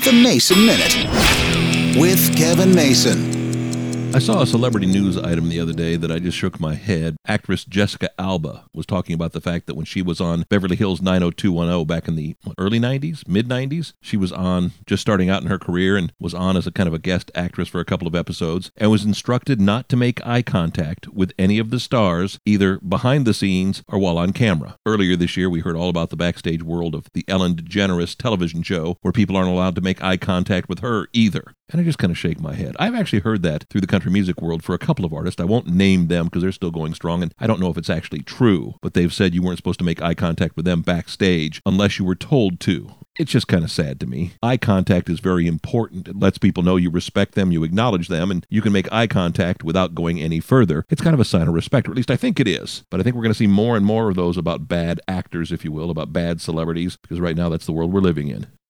The Mason Minute with Kevin Mason. I saw a celebrity news item the other day that I just shook my head. Actress Jessica Alba was talking about the fact that when she was on Beverly Hills 90210 back in the early 90s, mid-90s, she was on, just starting out in her career, and was on as a kind of a guest actress for a couple of episodes, and was instructed not to make eye contact with any of the stars, either behind the scenes or while on camera. Earlier this year, we heard all about the backstage world of the Ellen DeGeneres television show, where people aren't allowed to make eye contact with her either. And I just kind of shake my head. I've actually heard that through the country music world for a couple of artists. I won't name them because they're still going strong, and I don't know if it's actually true, but they've said you weren't supposed to make eye contact with them backstage unless you were told to. It's just kind of sad to me. Eye contact is very important. It lets people know you respect them, you acknowledge them, and you can make eye contact without going any further. It's kind of a sign of respect, or at least I think it is. But I think we're going to see more and more of those about bad actors, if you will, about bad celebrities, because right now that's the world we're living in.